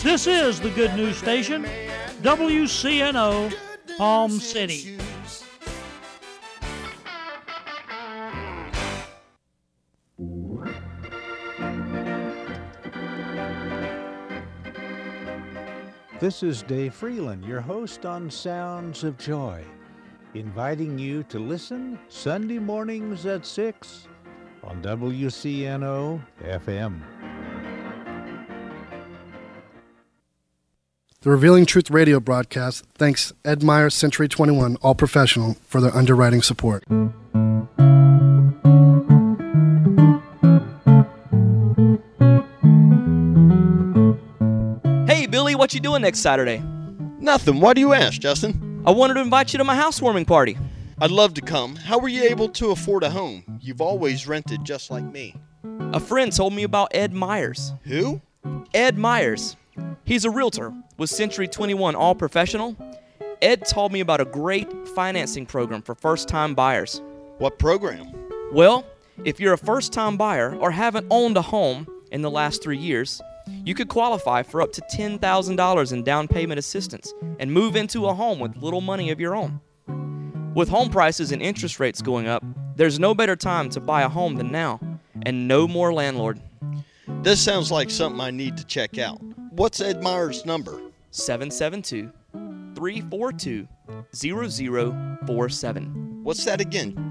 This is the Good News Station, WCNO, Palm City. This is Dave Freeland, your host on Sounds of Joy, inviting you to listen Sunday mornings at 6 on WCNO FM. The Revealing Truth radio broadcast thanks Ed Meyer Century 21 All Professional for their underwriting support. Hey, Billy, what you doing next Saturday? Nothing. Why do you ask, Justin? I wanted to invite you to my housewarming party. I'd love to come. How were you able to afford a home? You've always rented just like me. A friend told me about Ed Myers. Who? Ed Myers. He's a realtor with Century 21 All Professional. Ed told me about a great financing program for first-time buyers. What program? Well, if you're a first-time buyer or haven't owned a home in the last 3 years, you could qualify for up to $10,000 in down payment assistance and move into a home with little money of your own. With home prices and interest rates going up, there's no better time to buy a home than now, and no more landlord. This sounds like something I need to check out. What's Ed Meyer's number? 772-342-0047. What's that again?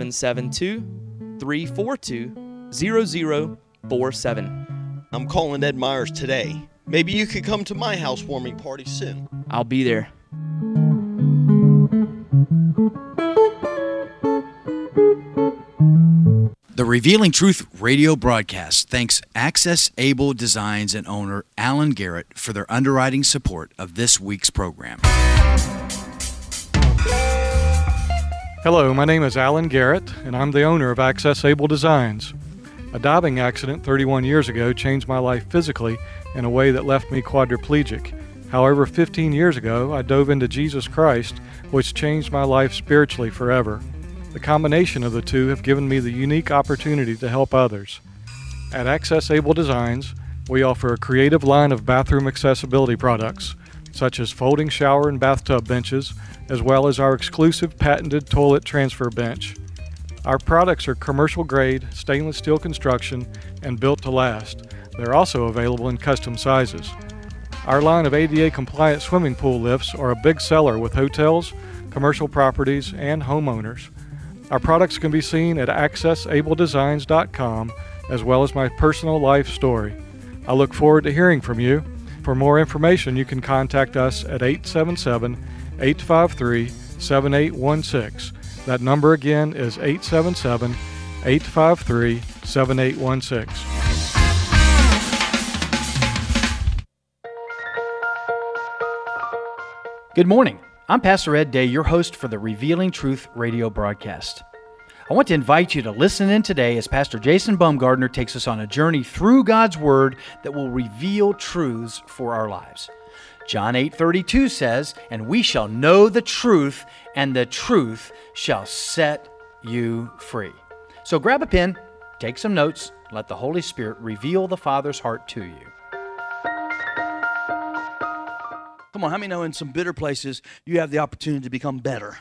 772-342-0047. I'm calling Ed Myers today. Maybe you could come to my housewarming party soon. I'll be there. The Revealing Truth radio broadcast thanks Access Able Designs and owner Alan Garrett for their underwriting support of this week's program. Hello, my name is Alan Garrett, and I'm the owner of Access Able Designs. A diving accident 31 years ago changed my life physically in a way that left me quadriplegic. However, 15 years ago, I dove into Jesus Christ, which changed my life spiritually forever. The combination of the two have given me the unique opportunity to help others. At Access Able Designs, we offer a creative line of bathroom accessibility products, such as folding shower and bathtub benches, as well as our exclusive patented toilet transfer bench. Our products are commercial-grade, stainless steel construction, and built to last. They're also available in custom sizes. Our line of ADA-compliant swimming pool lifts are a big seller with hotels, commercial properties, and homeowners. Our products can be seen at accessabledesigns.com, as well as my personal life story. I look forward to hearing from you. For more information, you can contact us at 877-853-7816. That number again is 877-853-7816. Good morning. I'm Pastor Ed Day, your host for the Revealing Truth radio broadcast. I want to invite you to listen in today as Pastor Jason Baumgardner takes us on a journey through God's Word that will reveal truths for our lives. John 8:32 says, "And we shall know the truth, and the truth shall set you free." So grab a pen, take some notes, let the Holy Spirit reveal the Father's heart to you. Come on, how many know in some bitter places you have the opportunity to become better?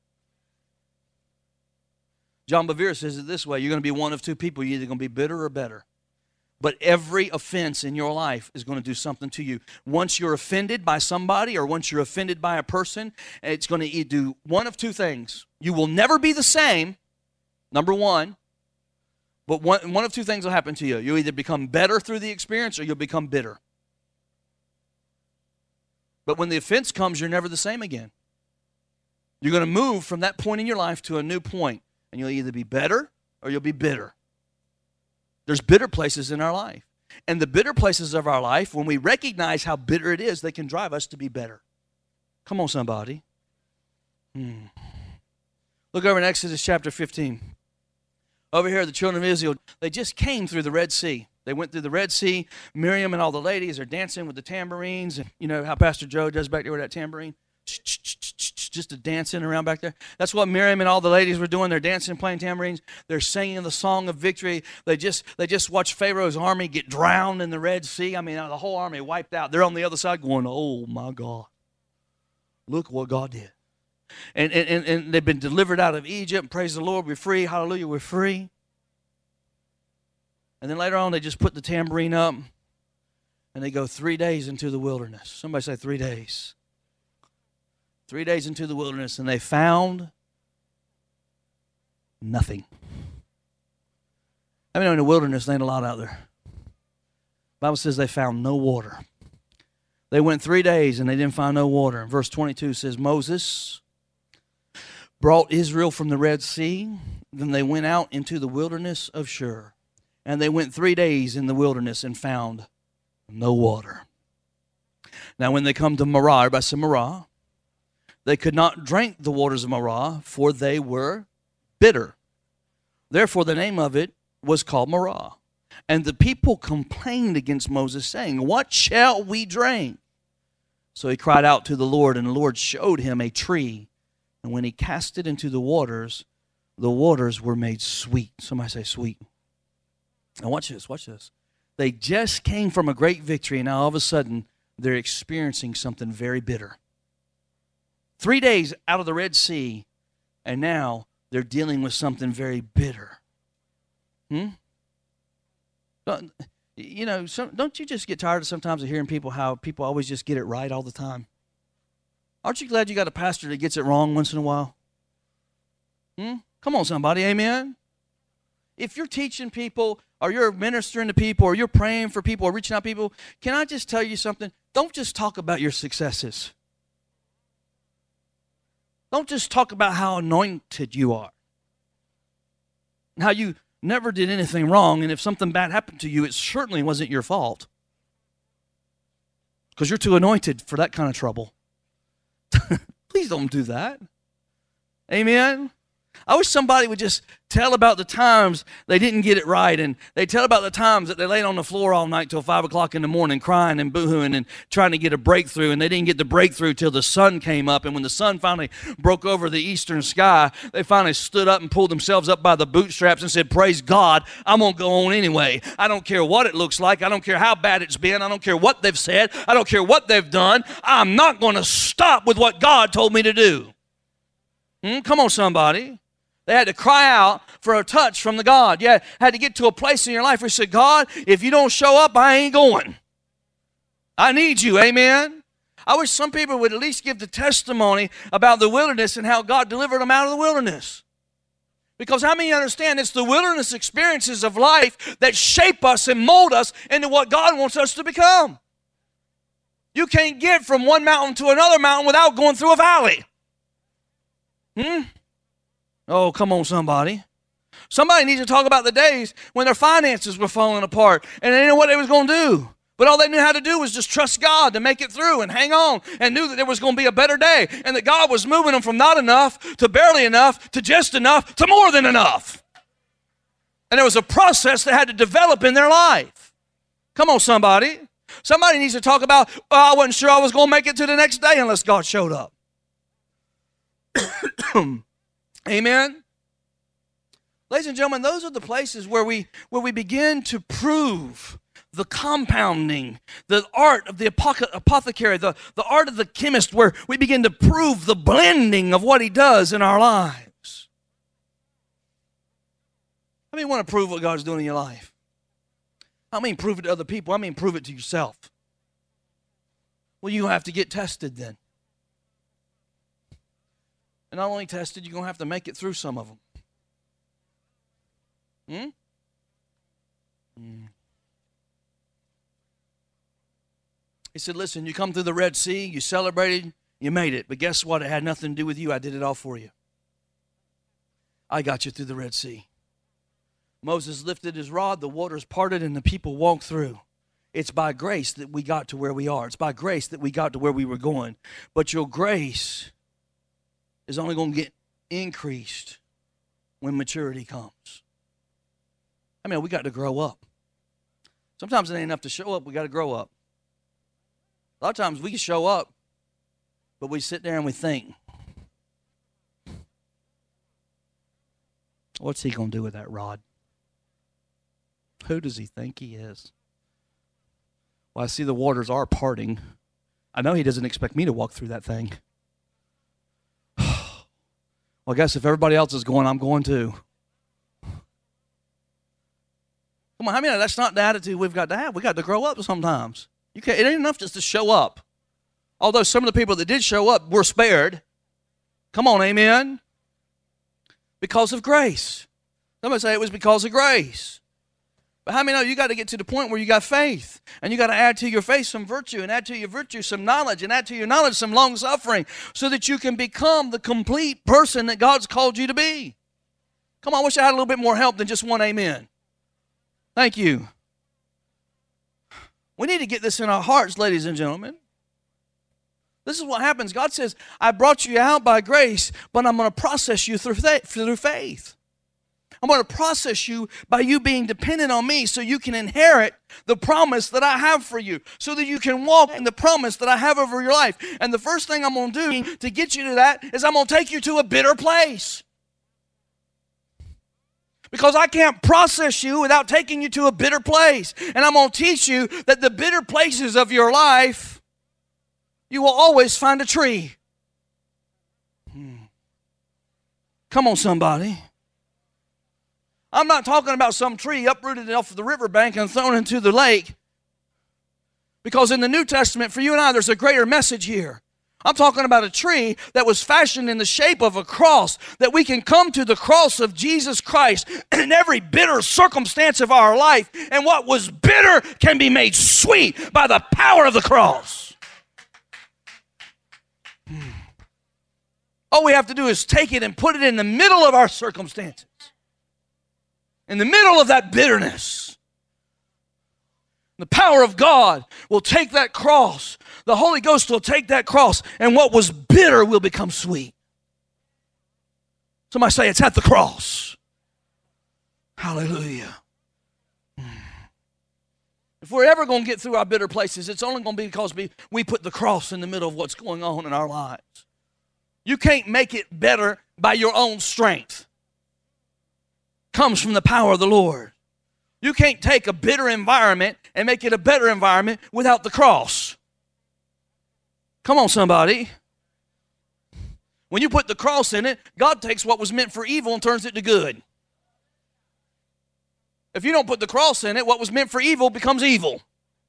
John Bevere says it this way: you're going to be one of two people. You're either going to be bitter or better. But every offense in your life is going to do something to you. Once you're offended by somebody or once you're offended by a person, it's going to do one of two things. You will never be the same, number one, but one of two things will happen to you. You'll either become better through the experience or you'll become bitter. But when the offense comes, you're never the same again. You're going to move from that point in your life to a new point, and you'll either be better or you'll be bitter. There's bitter places in our life. And the bitter places of our life, when we recognize how bitter it is, they can drive us to be better. Come on, somebody. Look over in Exodus chapter 15. Over here, the children of Israel, they just came through the Red Sea. They went through the Red Sea. Miriam and all the ladies are dancing with the tambourines. And you know how Pastor Joe does back there with that tambourine? just dancing around back there. That's what Miriam and all the ladies were doing. They're dancing, playing tambourines. They're singing the song of victory. They just watched Pharaoh's army get drowned in the Red Sea. I mean, the whole army wiped out. They're on the other side going, oh, my God. Look what God did. And they've been delivered out of Egypt. Praise the Lord, we're free. Hallelujah, we're free. And then later on, they just put the tambourine up, and they go 3 days into the wilderness. Somebody say 3 days. 3 days into the wilderness, and they found nothing. I mean, in the wilderness, there ain't a lot out there. The Bible says they found no water. They went 3 days, and they didn't find no water. And verse 22 says, Moses brought Israel from the Red Sea. Then they went out into the wilderness of Shur. And they went 3 days in the wilderness and found no water. Now when they come to Marah, everybody say Marah, they could not drink the waters of Marah, for they were bitter. Therefore the name of it was called Marah. And the people complained against Moses, saying, what shall we drink? So he cried out to the Lord, and the Lord showed him a tree. And when he cast it into the waters were made sweet. Somebody say sweet. Now watch this, watch this. They just came from a great victory, and now all of a sudden they're experiencing something very bitter. 3 days out of the Red Sea, and now they're dealing with something very bitter. You know, don't you just get tired of sometimes of hearing people how people always just get it right all the time? Aren't you glad you got a pastor that gets it wrong once in a while? Come on, somebody, amen? If you're teaching people, or you're ministering to people, or you're praying for people, or reaching out to people, can I just tell you something? Don't just talk about your successes. Don't just talk about how anointed you are, and how you never did anything wrong, and if something bad happened to you, it certainly wasn't your fault, because you're too anointed for that kind of trouble. Please don't do that. Amen? I wish somebody would just tell about the times they didn't get it right, and they tell about the times that they laid on the floor all night till 5 o'clock in the morning crying and boohooing and trying to get a breakthrough, and they didn't get the breakthrough till the sun came up, and when the sun finally broke over the eastern sky, they finally stood up and pulled themselves up by the bootstraps and said, praise God, I'm going to go on anyway. I don't care what it looks like. I don't care how bad it's been. I don't care what they've said. I don't care what they've done. I'm not going to stop with what God told me to do. Come on, somebody. They had to cry out for a touch from the God. You had to get to a place in your life where you said, God, if you don't show up, I ain't going. I need you, amen? I wish some people would at least give the testimony about the wilderness and how God delivered them out of the wilderness. Because how many understand it's the wilderness experiences of life that shape us and mold us into what God wants us to become. You can't get from one mountain to another mountain without going through a valley. Oh, come on, somebody. Somebody needs to talk about the days when their finances were falling apart and they didn't know what they was going to do. But all they knew how to do was just trust God to make it through and hang on, and knew that there was going to be a better day and that God was moving them from not enough to barely enough to just enough to more than enough. And there was a process that had to develop in their life. Come on, somebody. Somebody needs to talk about, I wasn't sure I was going to make it to the next day unless God showed up. Amen? Ladies and gentlemen, those are the places where we begin to prove the compounding, the art of the apothecary, the art of the chemist, where we begin to prove the blending of what he does in our lives. How many want to prove what God's doing in your life? I mean, prove it to other people. I mean, prove it to yourself. Well, you have to get tested then. And not only tested, you're going to have to make it through some of them. He said, listen, you come through the Red Sea, you celebrated, you made it. But guess what? It had nothing to do with you. I did it all for you. I got you through the Red Sea. Moses lifted his rod, the waters parted, and the people walked through. It's by grace that we got to where we are. It's by grace that we got to where we were going. But your grace is only going to get increased when maturity comes. I mean, we got to grow up. Sometimes it ain't enough to show up. We got to grow up. A lot of times we can show up, but we sit there and we think. What's he going to do with that rod? Who does he think he is? Well, I see the waters are parting. I know he doesn't expect me to walk through that thing. Well, I guess if everybody else is going, I'm going too. Come on, how many know that's not the attitude we've got to have? We've got to grow up sometimes. It ain't enough just to show up. Although some of the people that did show up were spared. Come on, amen? Because of grace. Somebody say it was because of grace. But how many know you got to get to the point where you got faith, and you got to add to your faith some virtue, and add to your virtue some knowledge, and add to your knowledge some long suffering, so that you can become the complete person that God's called you to be. Come on, I wish I had a little bit more help than just one amen. Thank you. We need to get this in our hearts, ladies and gentlemen. This is what happens. God says, I brought you out by grace, but I'm going to process you through faith. I'm going to process you by you being dependent on me so you can inherit the promise that I have for you, so that you can walk in the promise that I have over your life. And the first thing I'm going to do to get you to that is I'm going to take you to a bitter place. Because I can't process you without taking you to a bitter place. And I'm going to teach you that the bitter places of your life, you will always find a tree. Come on, somebody. I'm not talking about some tree uprooted off the riverbank and thrown into the lake. Because in the New Testament, for you and I, there's a greater message here. I'm talking about a tree that was fashioned in the shape of a cross, that we can come to the cross of Jesus Christ in every bitter circumstance of our life, and what was bitter can be made sweet by the power of the cross. All we have to do is take it and put it in the middle of our circumstances, in the middle of that bitterness. The power of God will take that cross. The Holy Ghost will take that cross, and what was bitter will become sweet. Somebody say it's at the cross. Hallelujah. If we're ever going to get through our bitter places, it's only going to be because we put the cross in the middle of what's going on in our lives. You can't make it better by your own strength. It comes from the power of the Lord. You can't take a bitter environment and make it a better environment without the cross. Come on, somebody. When you put the cross in it, God takes what was meant for evil and turns it to good. If you don't put the cross in it, what was meant for evil becomes evil.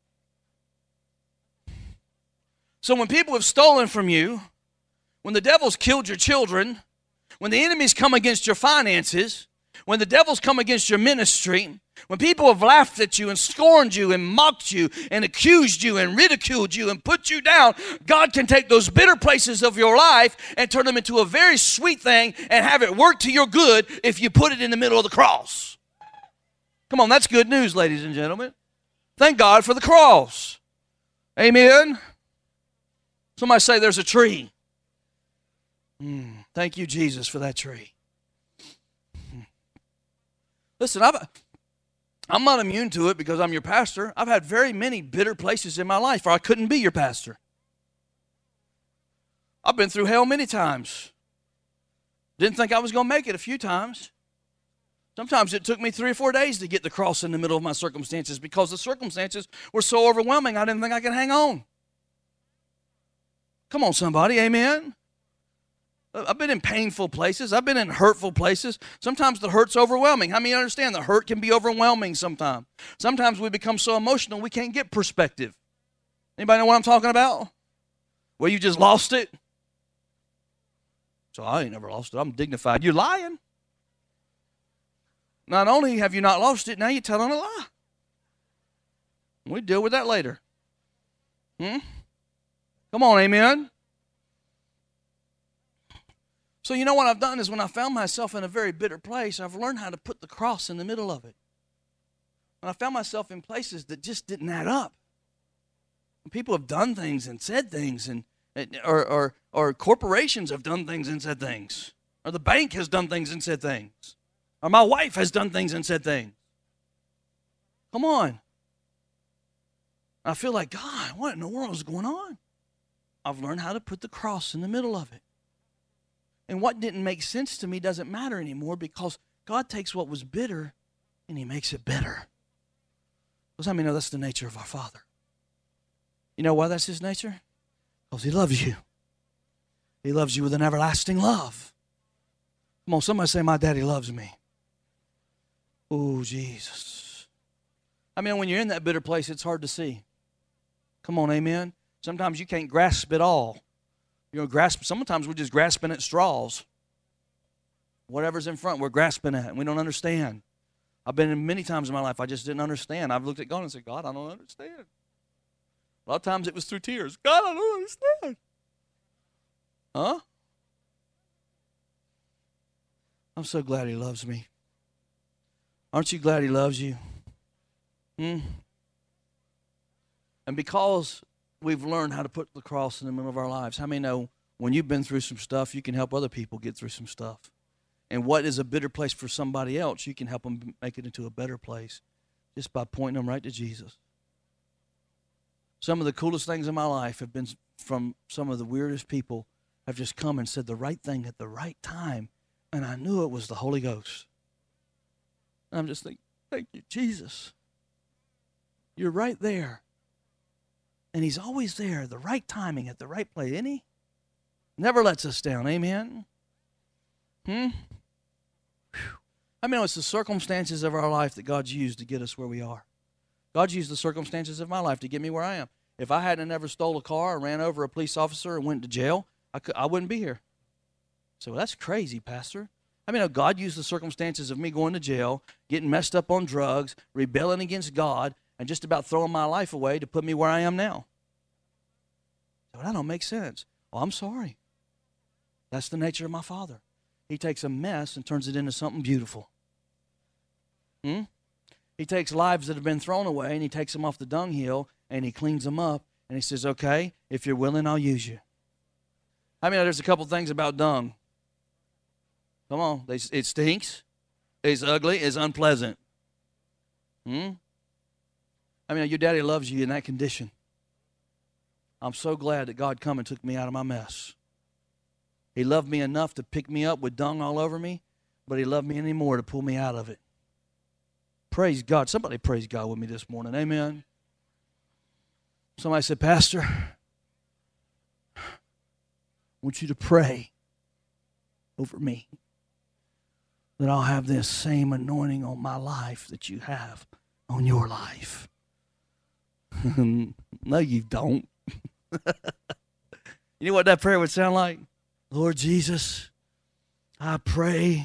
So when people have stolen from you, when the devil's killed your children, when the enemies come against your finances, when the devil's come against your ministry, when people have laughed at you and scorned you and mocked you and accused you and ridiculed you and put you down, God can take those bitter places of your life and turn them into a very sweet thing and have it work to your good if you put it in the middle of the cross. Come on, that's good news, ladies and gentlemen. Thank God for the cross. Amen. Somebody say there's a tree. Thank you, Jesus, for that tree. Listen, I'm not immune to it because I'm your pastor. I've had very many bitter places in my life or I couldn't be your pastor. I've been through hell many times. Didn't think I was going to make it a few times. Sometimes it took me 3 or 4 days to get the cross in the middle of my circumstances because the circumstances were so overwhelming I didn't think I could hang on. Come on, somebody, amen? I've been in painful places. I've been in hurtful places. Sometimes the hurt's overwhelming. How many understand the hurt can be overwhelming sometimes? Sometimes we become so emotional we can't get perspective. Anybody know what I'm talking about? Where you just lost it? So I ain't never lost it. I'm dignified. You're lying. Not only have you not lost it, now you're telling a lie. We'll deal with that later. Come on, amen? So you know what I've done is when I found myself in a very bitter place, I've learned how to put the cross in the middle of it. When I found myself in places that just didn't add up. People have done things and said things, and or corporations have done things and said things. Or the bank has done things and said things. Or my wife has done things and said things. Come on. I feel like, God, what in the world is going on? I've learned how to put the cross in the middle of it. And what didn't make sense to me doesn't matter anymore because God takes what was bitter and He makes it better. Does that mean that's the nature of our Father? You know why that's His nature? Because He loves you. He loves you with an everlasting love. Come on, somebody say, my daddy loves me. Oh, Jesus. I mean, when you're in that bitter place, it's hard to see. Come on, amen? Sometimes you can't grasp it all. Sometimes we're just grasping at straws. Whatever's in front, we're grasping at, and we don't understand. I've been in many times in my life, I just didn't understand. I've looked at God and said, God, I don't understand. A lot of times it was through tears. God, I don't understand. Huh? I'm so glad He loves me. Aren't you glad He loves you? And because we've learned how to put the cross in the middle of our lives, how many know when you've been through some stuff, you can help other people get through some stuff? And what is a bitter place for somebody else, you can help them make it into a better place just by pointing them right to Jesus. Some of the coolest things in my life have been from some of the weirdest people have just come and said the right thing at the right time, and I knew it was the Holy Ghost. And I'm just thinking, thank you, Jesus. You're right there. And He's always there, the right timing at the right place, isn't He? Never lets us down, amen? I mean, it's the circumstances of our life that God's used to get us where we are. God's used the circumstances of my life to get me where I am. If I hadn't ever stole a car or ran over a police officer and went to jail, I wouldn't be here. So that's crazy, Pastor. I mean, God used the circumstances of me going to jail, getting messed up on drugs, rebelling against God, and just about throwing my life away to put me where I am now. So that don't make sense. Oh, I'm sorry. That's the nature of my Father. He takes a mess and turns it into something beautiful. He takes lives that have been thrown away and He takes them off the dunghill and He cleans them up and He says, okay, if you're willing, I'll use you. I mean, there's a couple things about dung. Come on. It stinks. It's ugly. It's unpleasant. I mean, your daddy loves you in that condition. I'm so glad that God come and took me out of my mess. He loved me enough to pick me up with dung all over me, but He loved me any more to pull me out of it. Praise God. Somebody praise God with me this morning. Amen. Somebody said, Pastor, I want you to pray over me that I'll have this same anointing on my life that you have on your life. No, you don't. You know what that prayer would sound like? Lord Jesus, I pray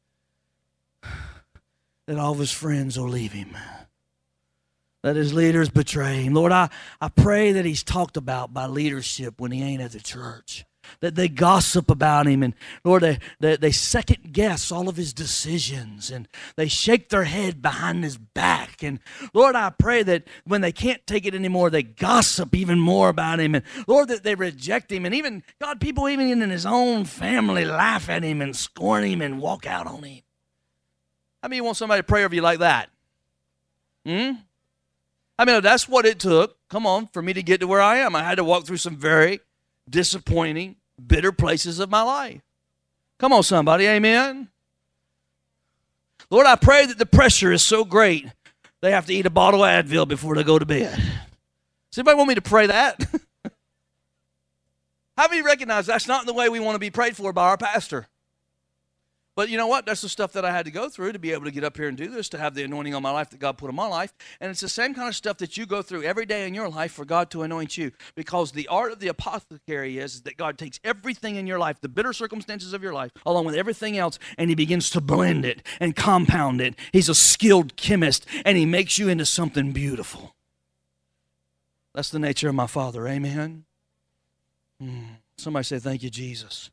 that all of his friends will leave him, that his leaders betray him. Lord, I pray that he's talked about by leadership when he ain't at the church, that they gossip about him, and Lord, they second guess all of his decisions, and they shake their head behind his back. And Lord, I pray that when they can't take it anymore, they gossip even more about him, and Lord, that they reject him, and even, God, people even in his own family laugh at him and scorn him and walk out on him. How many want somebody to pray over you like that? I mean, that's what it took, come on, for me to get to where I am. I had to walk through some very disappointing, bitter places of my life. Come on, somebody, amen? Lord, I pray that the pressure is so great they have to eat a bottle of Advil before they go to bed. Does anybody want me to pray that? How many recognize that's not the way we want to be prayed for by our pastor? But you know what? That's the stuff that I had to go through to be able to get up here and do this, to have the anointing on my life that God put on my life. And it's the same kind of stuff that you go through every day in your life for God to anoint you. Because the art of the apothecary is that God takes everything in your life, the bitter circumstances of your life, along with everything else, and he begins to blend it and compound it. He's a skilled chemist, and he makes you into something beautiful. That's the nature of my Father. Amen? Somebody say, thank you, Jesus.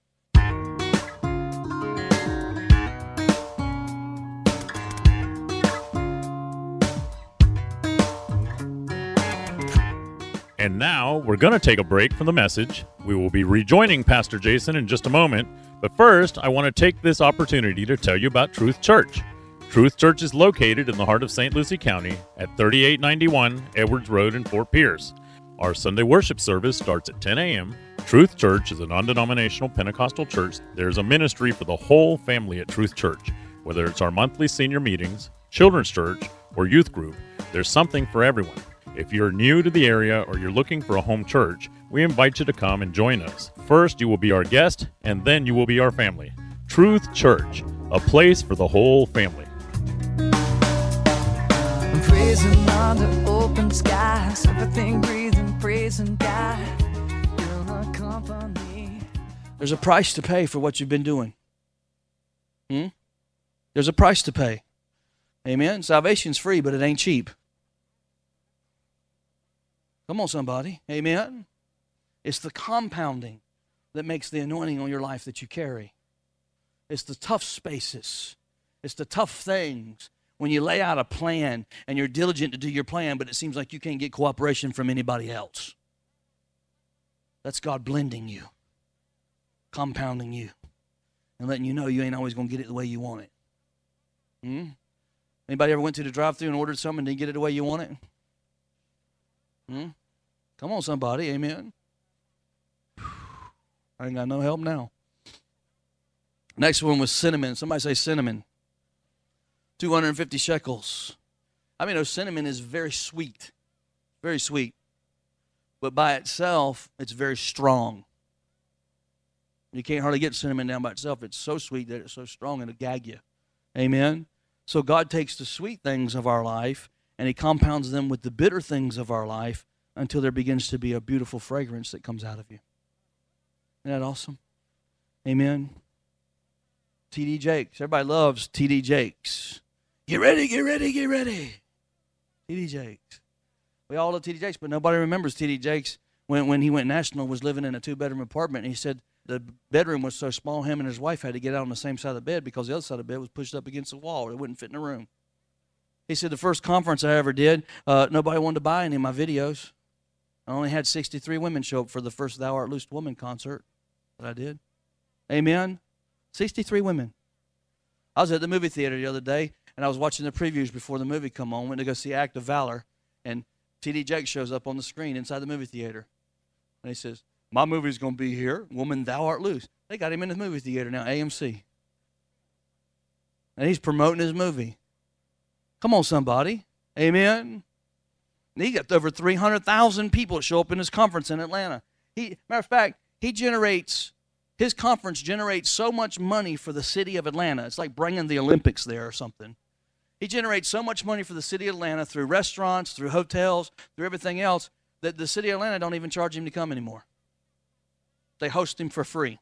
And now we're going to take a break from the message. We will be rejoining Pastor Jason in just a moment. But first, I want to take this opportunity to tell you about Truth Church. Truth Church is located in the heart of St. Lucie County at 3891 Edwards Road in Fort Pierce. Our Sunday worship service starts at 10 a.m. Truth Church is a non-denominational Pentecostal church. There's a ministry for the whole family at Truth Church. Whether it's our monthly senior meetings, children's church, or youth group, there's something for everyone. If you're new to the area or you're looking for a home church, we invite you to come and join us. First, you will be our guest, and then you will be our family. Truth Church, a place for the whole family. Praising under open skies, everything breathing, praising God. You're the company. There's a price to pay for what you've been doing. There's a price to pay. Amen. Salvation's free, but it ain't cheap. Come on, somebody. Amen. It's the compounding that makes the anointing on your life that you carry. It's the tough spaces. It's the tough things when you lay out a plan and you're diligent to do your plan, but it seems like you can't get cooperation from anybody else. That's God blending you, compounding you, and letting you know you ain't always going to get it the way you want it. Anybody ever went to the drive-thru and ordered something and didn't get it the way you want it? Come on, somebody. Amen. I ain't got no help now. Next one was cinnamon. Somebody say cinnamon. 250 shekels. I mean, cinnamon is very sweet. Very sweet. But by itself, it's very strong. You can't hardly get cinnamon down by itself. It's so sweet that it's so strong it'll gag you. Amen? So God takes the sweet things of our life and He compounds them with the bitter things of our life until there begins to be a beautiful fragrance that comes out of you. Isn't that awesome? Amen? T.D. Jakes. Everybody loves T.D. Jakes. Get ready, get ready, get ready. T.D. Jakes. We all love T.D. Jakes, but nobody remembers T.D. Jakes when he went national, was living in a 2-bedroom apartment, and he said the bedroom was so small, him and his wife had to get out on the same side of the bed because the other side of the bed was pushed up against the wall. It wouldn't fit in the room. He said, the first conference I ever did, nobody wanted to buy any of my videos. I only had 63 women show up for the first Thou Art Loosed Woman concert that I did. Amen? 63 women. I was at the movie theater the other day, and I was watching the previews before the movie come on. Went to go see Act of Valor, and T.D. Jakes shows up on the screen inside the movie theater. And he says, my movie's going to be here, Woman, Thou Art Loose. They got him in the movie theater now, AMC. And he's promoting his movie. Come on, somebody. Amen? And he got over 300,000 people that show up in his conference in Atlanta. Matter of fact, his conference generates so much money for the city of Atlanta. It's like bringing the Olympics there or something. He generates so much money for the city of Atlanta through restaurants, through hotels, through everything else, that the city of Atlanta don't even charge him to come anymore. They host him for free.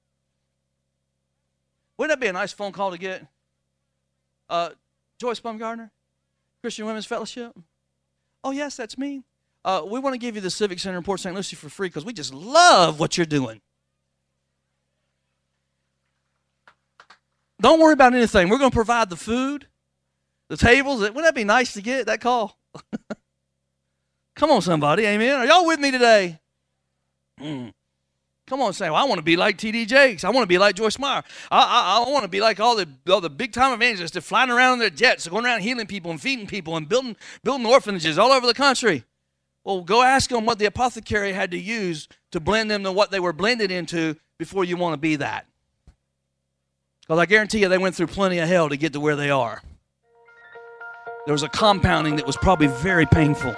Wouldn't that be a nice phone call to get? Joyce Baumgartner, Christian Women's Fellowship. Oh, yes, that's me. We want to give you the Civic Center in Port St. Lucie for free because we just love what you're doing. Don't worry about anything. We're going to provide the food, the tables. Wouldn't that be nice to get that call? Come on, somebody. Amen. Are y'all with me today? Come on, say, well, I want to be like T.D. Jakes. I want to be like Joyce Meyer. I want to be like all the big-time evangelists that are flying around in their jets, going around healing people and feeding people and building orphanages all over the country. Well, go ask them what the apothecary had to use to blend them to what they were blended into before you want to be that. Because I guarantee you they went through plenty of hell to get to where they are. There was a compounding that was probably very painful.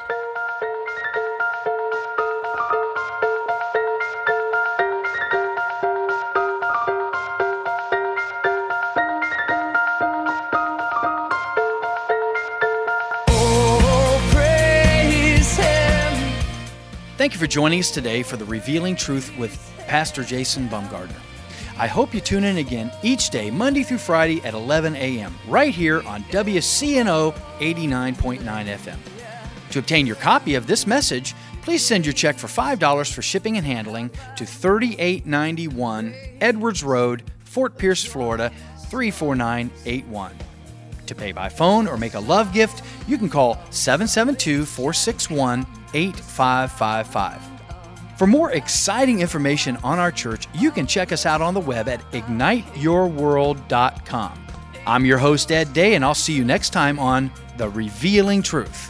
Thank you for joining us today for the Revealing Truth with Pastor Jason Baumgartner. I hope you tune in again each day, Monday through Friday at 11 a.m., right here on WCNO 89.9 FM. To obtain your copy of this message, please send your check for $5 for shipping and handling to 3891 Edwards Road, Fort Pierce, Florida, 34981. To pay by phone or make a love gift, you can call 772-461-8555. For more exciting information on our church, you can check us out on the web at igniteyourworld.com. I'm your host, Ed Day, and I'll see you next time on The Revealing Truth.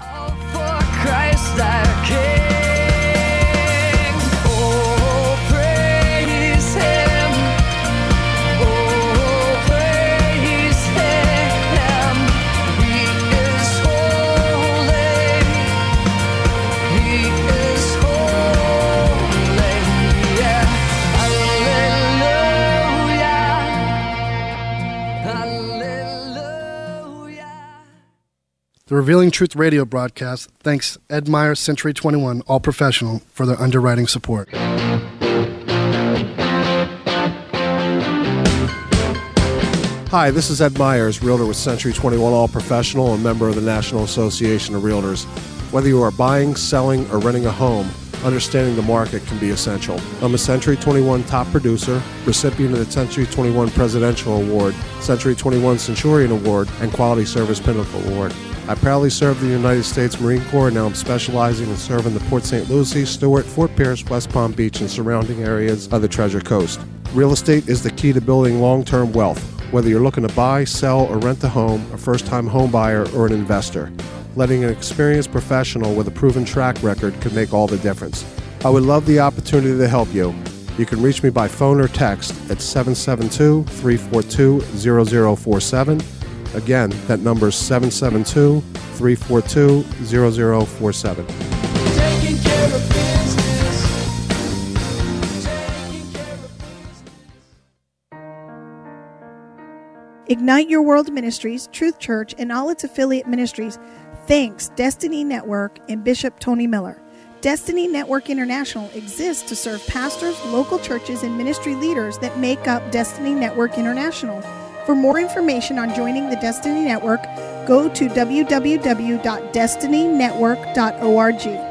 Praise Him. The Revealing Truth radio broadcast thanks Ed Meyer, Century 21, All Professional, for their underwriting support. Hi, this is Ed Myers, Realtor with Century 21 All Professional and member of the National Association of Realtors. Whether you are buying, selling, or renting a home, understanding the market can be essential. I'm a Century 21 top producer, recipient of the Century 21 Presidential Award, Century 21 Centurion Award, and Quality Service Pinnacle Award. I proudly served the United States Marine Corps, and now I'm specializing in serving the Port St. Lucie, Stewart, Fort Pierce, West Palm Beach, and surrounding areas of the Treasure Coast. Real estate is the key to building long-term wealth. Whether you're looking to buy, sell, or rent a home, a first-time home buyer, or an investor, letting an experienced professional with a proven track record can make all the difference. I would love the opportunity to help you. You can reach me by phone or text at 772-342-0047. Again, that number is 772-342-0047. Taking care of business. Ignite Your World Ministries, Truth Church, and all its affiliate ministries thanks Destiny Network and Bishop Tony Miller. Destiny Network International exists to serve pastors, local churches, and ministry leaders that make up Destiny Network International. For more information on joining the Destiny Network, go to www.destinynetwork.org.